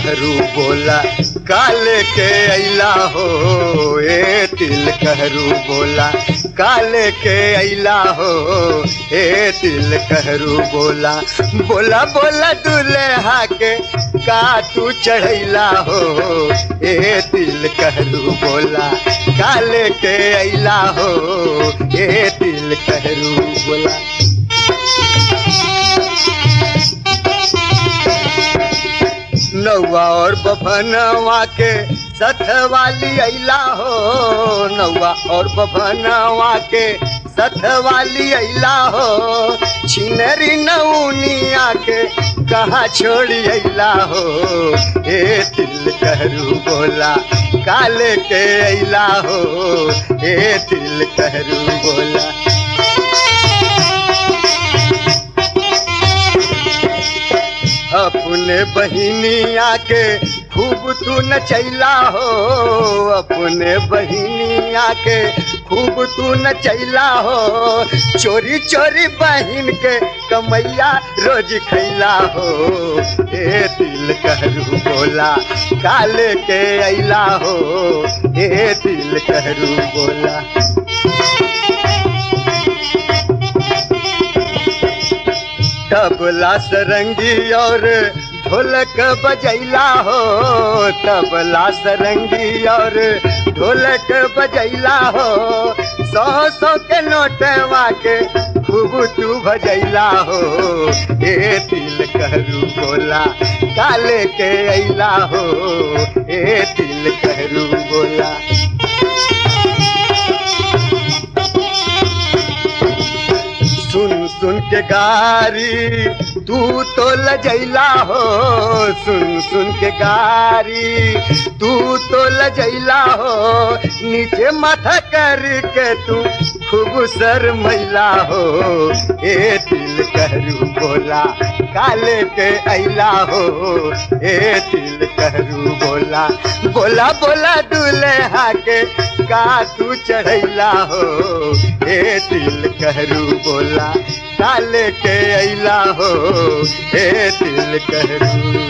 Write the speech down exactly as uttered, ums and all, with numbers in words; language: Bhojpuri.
कहरू बोला काले के अइला हो ए तिल कहरू बोला काले के अइला हो ए तिल कहरू बोला बोला बोला दुल्हा के का तू चढ़ैला हो ए तिल कहरू बोला काले के अइला हो ए तिल कहरू बोला। नौवा और बभनवा के सथ वाली अइला हो नौवा और बभनवा के सथ वाली अइला हो छिनरी नौनिया के कहाँ छोड़ी अइला हो ए तिल कहरू बोला काले के अइला हो ए तिल कहरू बोला। अपने बहिनिया के खूब तू नचैला हो अपने बहिनिया के खूब तू नचैला हो चोरी चोरी बहिन के कमैया रोज खैला हो ए तिल कहरू बोला काले के अइला हो ए तिल कहरू बोला। तबला सरंगी और ढोलक बजैला हो तबला सरंगी और ढोलक बजैला हो सौ सौ के नोटवा के खूब तू भजैला हो ए तिल कहरू बोला काले के अइला हो ए तिल कहरू बोला। सुन सुन के गारी तू तो लजैला हो सुन सुन के गारी तू तो लजैला हो नीचे माथा करके तू खूब शर्मैला हो ए तिल कहरू बोला काले के अइला हो ए तिल कहरू बोला बोला बोला दुल्हा के का तू चढ़ैला हो ए तिल कहरू बोला काले के अइला हो ए तिल कहरू।